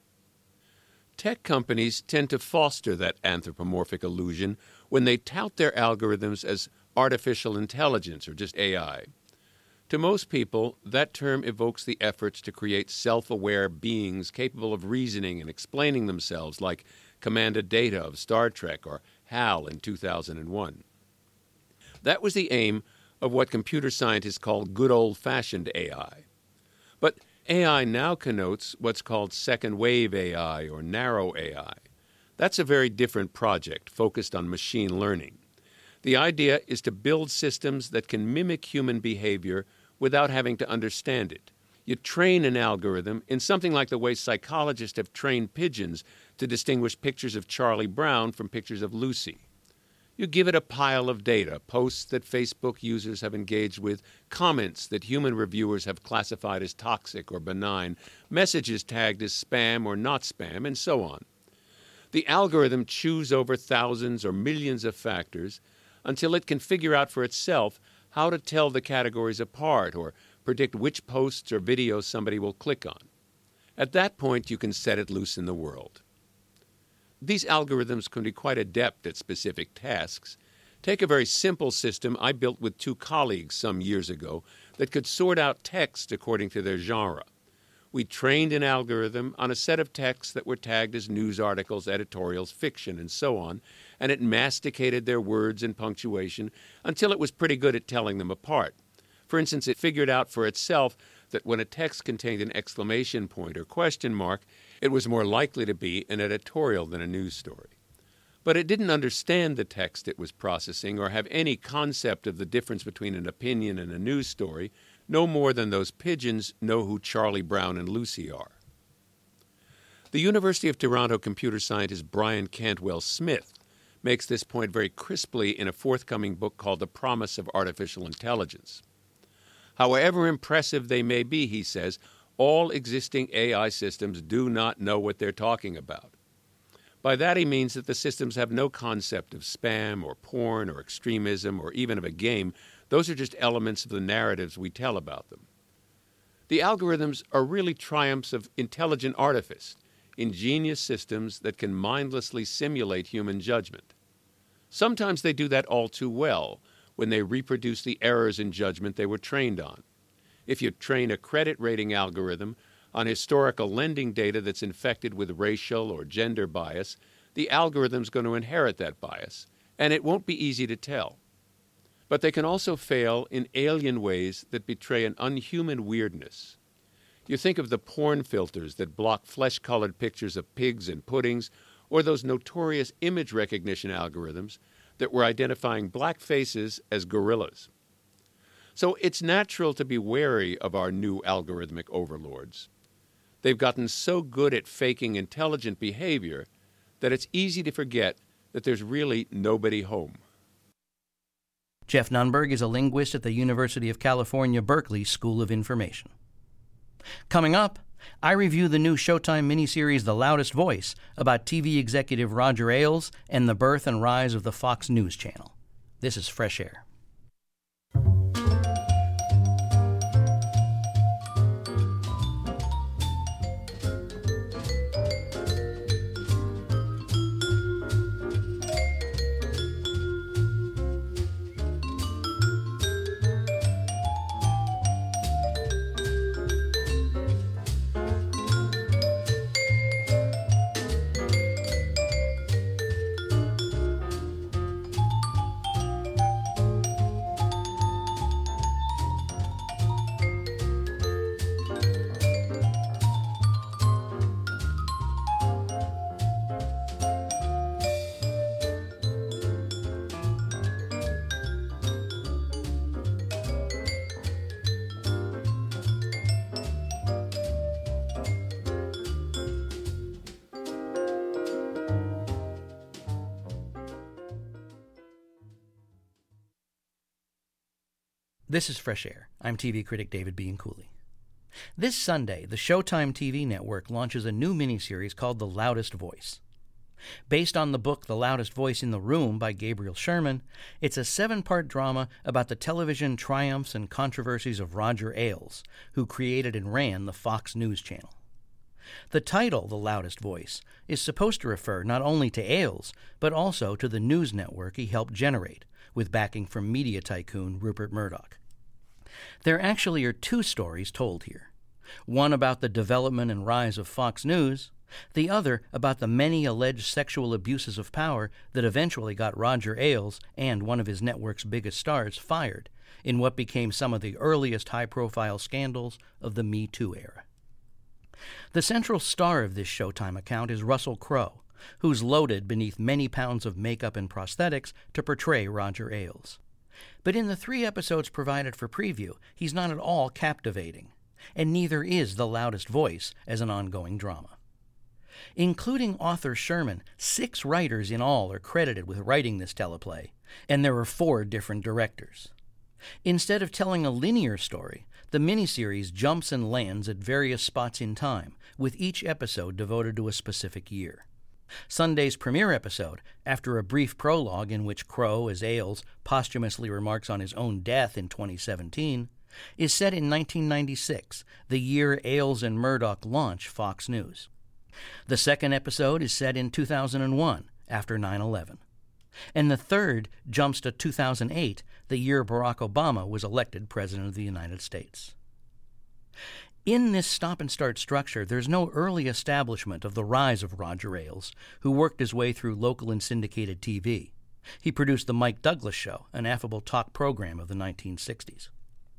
Tech companies tend to foster that anthropomorphic illusion when they tout their algorithms as artificial intelligence or just A I. To most people, that term evokes the efforts to create self-aware beings capable of reasoning and explaining themselves, like Commander Data of Star Trek or HAL in two thousand one. That was the aim of what computer scientists call good old-fashioned A I. But A I now connotes what's called second-wave A I or narrow A I. That's a very different project focused on machine learning. The idea is to build systems that can mimic human behavior without having to understand it, You train an algorithm in something like the way psychologists have trained pigeons to distinguish pictures of Charlie Brown from pictures of Lucy. You give it a pile of data, posts that Facebook users have engaged with, comments that human reviewers have classified as toxic or benign, messages tagged as spam or not spam, and so on. The algorithm chews over thousands or millions of factors until it can figure out for itself how to tell the categories apart or predict which posts or videos somebody will click on. At that point, you can set it loose in the world. These algorithms can be quite adept at specific tasks. Take a very simple system I built with two colleagues some years ago that could sort out text according to their genre. We trained an algorithm on a set of texts that were tagged as news articles, editorials, fiction, and so on, and it masticated their words and punctuation until it was pretty good at telling them apart. For instance, it figured out for itself that when a text contained an exclamation point or question mark, it was more likely to be an editorial than a news story. But it didn't understand the text it was processing or have any concept of the difference between an opinion and a news story, no more than those pigeons know who Charlie Brown and Lucy are. The University of Toronto computer scientist Brian Cantwell Smith makes this point very crisply in a forthcoming book called The Promise of Artificial Intelligence. However impressive they may be, he says, all existing A I systems do not know what they're talking about. By that he means that the systems have no concept of spam or porn or extremism or even of a game. Those are just elements of the narratives we tell about them. The algorithms are really triumphs of intelligent artifice, ingenious systems that can mindlessly simulate human judgment. Sometimes they do that all too well when they reproduce the errors in judgment they were trained on. If you train a credit rating algorithm on historical lending data that's infected with racial or gender bias, the algorithm's going to inherit that bias, and it won't be easy to tell. But they can also fail in alien ways that betray an unhuman weirdness. You think of the porn filters that block flesh-colored pictures of pigs and puddings, or those notorious image recognition algorithms that were identifying black faces as gorillas. So it's natural to be wary of our new algorithmic overlords. They've gotten so good at faking intelligent behavior that it's easy to forget that there's really nobody home. Jeff Nunberg is a linguist at the University of California, Berkeley School of Information. Coming up, I review the new Showtime miniseries The Loudest Voice about T V executive Roger Ailes and the birth and rise of the Fox News Channel. This is Fresh Air. This is Fresh Air. I'm T V critic David Bianculli. This Sunday, the Showtime T V network launches a new miniseries called The Loudest Voice. Based on the book The Loudest Voice in the Room by Gabriel Sherman, it's a seven-part drama about the television triumphs and controversies of Roger Ailes, who created and ran the Fox News Channel. The title, The Loudest Voice, is supposed to refer not only to Ailes, but also to the news network he helped generate, with backing from media tycoon Rupert Murdoch. There actually are two stories told here. One about the development and rise of Fox News, the other about the many alleged sexual abuses of power that eventually got Roger Ailes and one of his network's biggest stars fired in what became some of the earliest high-profile scandals of the Me Too era. The central star of this Showtime account is Russell Crowe, who's loaded beneath many pounds of makeup and prosthetics to portray Roger Ailes. But in the three episodes provided for preview, he's not at all captivating. and neither is The Loudest Voice as an ongoing drama. Including author Sherman, six writers in all are credited with writing this teleplay, and there are four different directors. Instead of telling a linear story, the miniseries jumps and lands at various spots in time, with each episode devoted to a specific year. Sunday's premiere episode, after a brief prologue in which Crow, as Ailes, posthumously remarks on his own death in twenty seventeen, is set in nineteen ninety-six, the year Ailes and Murdoch launch Fox News. The second episode is set in two thousand one, after nine eleven. And the third jumps to two thousand eight, the year Barack Obama was elected President of the United States. In this stop-and-start structure, there's no early establishment of the rise of Roger Ailes, who worked his way through local and syndicated T V. He produced The Mike Douglas Show, an affable talk program of the nineteen sixties.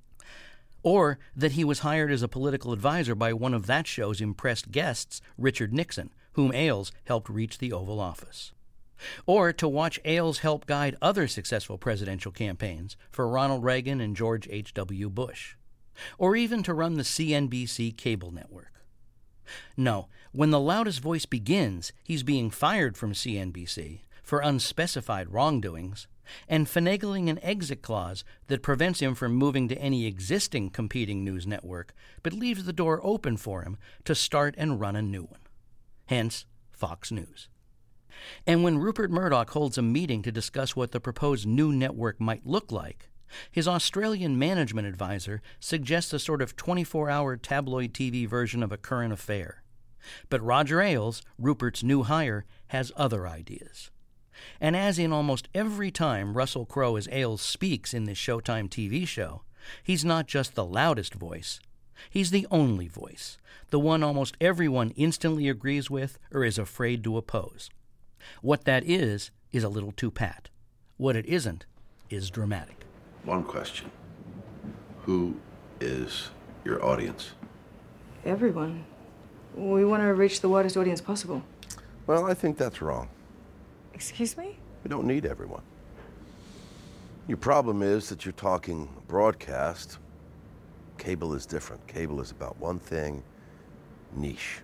Or that he was hired as a political advisor by one of that show's impressed guests, Richard Nixon, whom Ailes helped reach the Oval Office. Or to watch Ailes help guide other successful presidential campaigns for Ronald Reagan and George H W. Bush. Or even to run the C N B C cable network. No, when The Loudest Voice begins, he's being fired from C N B C for unspecified wrongdoings and finagling an exit clause that prevents him from moving to any existing competing news network, but leaves the door open for him to start and run a new one. Hence, Fox News. And when Rupert Murdoch holds a meeting to discuss what the proposed new network might look like, his Australian management advisor suggests a sort of twenty-four hour tabloid T V version of A Current Affair. But Roger Ailes, Rupert's new hire, has other ideas. And as in almost every time Russell Crowe as Ailes speaks in this Showtime T V show, he's not just the loudest voice. He's the only voice, the one almost everyone instantly agrees with or is afraid to oppose. What that is, is a little too pat. What it isn't, is dramatic. One question. Who is your audience? Everyone. We want to reach the widest audience possible. Well, I think that's wrong. Excuse me? We don't need everyone. Your problem is that you're talking broadcast. Cable is different. Cable is about one thing, niche.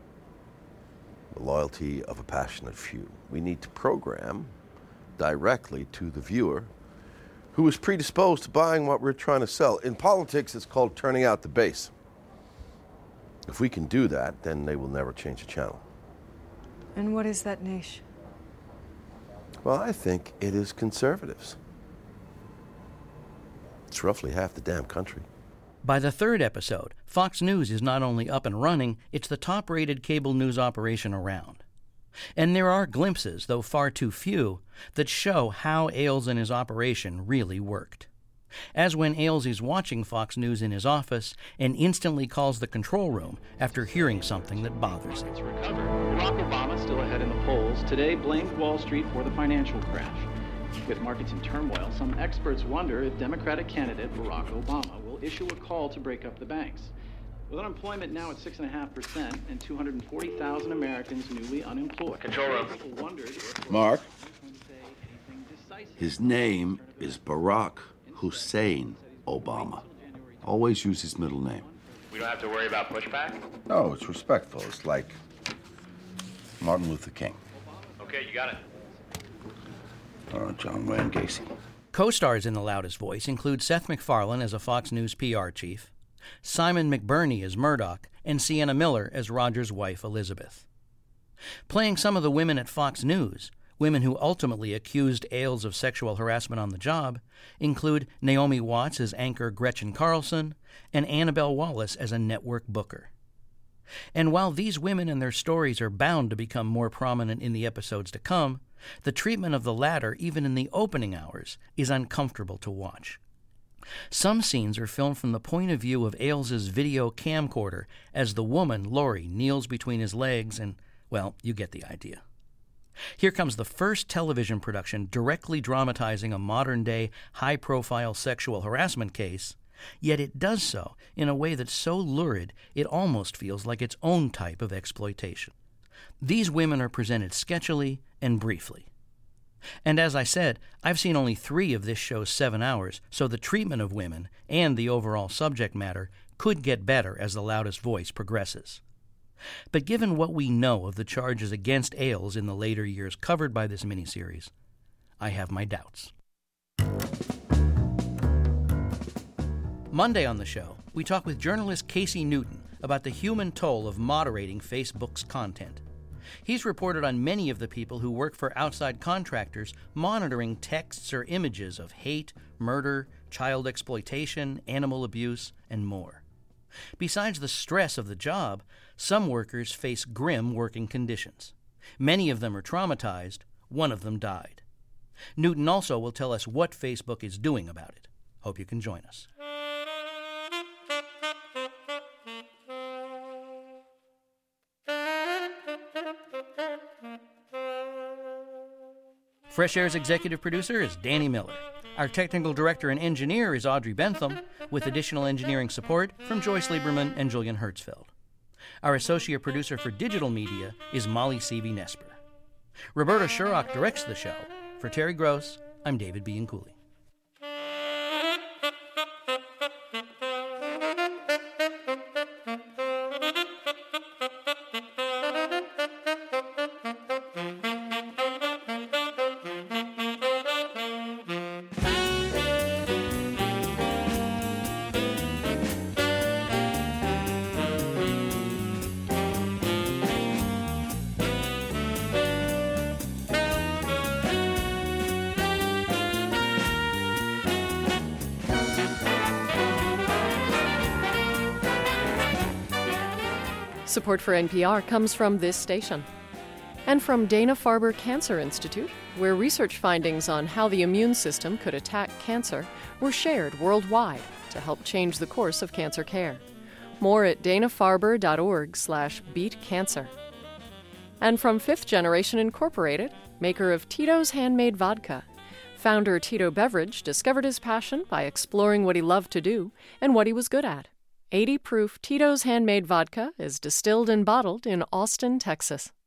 The loyalty of a passionate few. We need to program directly to the viewer who is predisposed to buying what we're trying to sell. In politics, it's called turning out the base. If we can do that, then they will never change the channel. And what is that niche? Well, I think it is conservatives. It's roughly half the damn country. By the third episode, Fox News is not only up and running, it's the top-rated cable news operation around. And there are glimpses, though far too few, that show how Ailes and his operation really worked. As when Ailes is watching Fox News in his office and instantly calls the control room after hearing something that bothers him. Recovered. Barack Obama still ahead in the polls. Today blamed Wall Street for the financial crash. With markets in turmoil, some experts wonder if Democratic candidate Barack Obama will issue a call to break up the banks. With unemployment now at six point five percent and two hundred forty thousand Americans newly unemployed. Control room. People wondered if Mark, going to say anything decisive. his name is Barack Hussein Obama. Always use his middle name. We don't have to worry about pushback? No, it's respectful. It's like Martin Luther King. Okay, you got it. Or John Wayne Gacy. Co-stars in The Loudest Voice include Seth MacFarlane as a Fox News P R chief, Simon McBurney as Murdoch, and Sienna Miller as Roger's wife, Elizabeth. Playing some of the women at Fox News, women who ultimately accused Ailes of sexual harassment on the job, include Naomi Watts as anchor Gretchen Carlson and Annabelle Wallace as a network booker. And while these women and their stories are bound to become more prominent in the episodes to come, the treatment of the latter, even in the opening hours, is uncomfortable to watch. Some scenes are filmed from the point of view of Ailes's video camcorder as the woman, Lori, kneels between his legs and, well, you get the idea. Here comes the first television production directly dramatizing a modern-day, high-profile sexual harassment case, yet it does so in a way that's so lurid it almost feels like its own type of exploitation. These women are presented sketchily and briefly. And as I said, I've seen only three of this show's seven hours, so the treatment of women and the overall subject matter could get better as The Loudest Voice progresses. But given what we know of the charges against Ailes in the later years covered by this miniseries, I have my doubts. Monday on the show, we talk with journalist Casey Newton about the human toll of moderating Facebook's content. He's reported on many of the people who work for outside contractors monitoring texts or images of hate, murder, child exploitation, animal abuse, and more. Besides the stress of the job, some workers face grim working conditions. Many of them are traumatized. One of them died. Newton also will tell us what Facebook is doing about it. Hope you can join us. Fresh Air's executive producer is Danny Miller. Our technical director and engineer is Audrey Bentham, with additional engineering support from Joyce Lieberman and Julian Hertzfeld. Our associate producer for digital media is Molly Seavey-Nesper. Roberta Sherrock directs the show. For Terry Gross, I'm David Bianculli. Support for N P R comes from this station and from Dana-Farber Cancer Institute, where research findings on how the immune system could attack cancer were shared worldwide to help change the course of cancer care. More at dana-farber.org slash beat cancer. And from Fifth Generation Incorporated, maker of Tito's Handmade Vodka. Founder Tito Beveridge discovered his passion by exploring what he loved to do and what he was good at. eighty proof Tito's Handmade Vodka is distilled and bottled in Austin, Texas.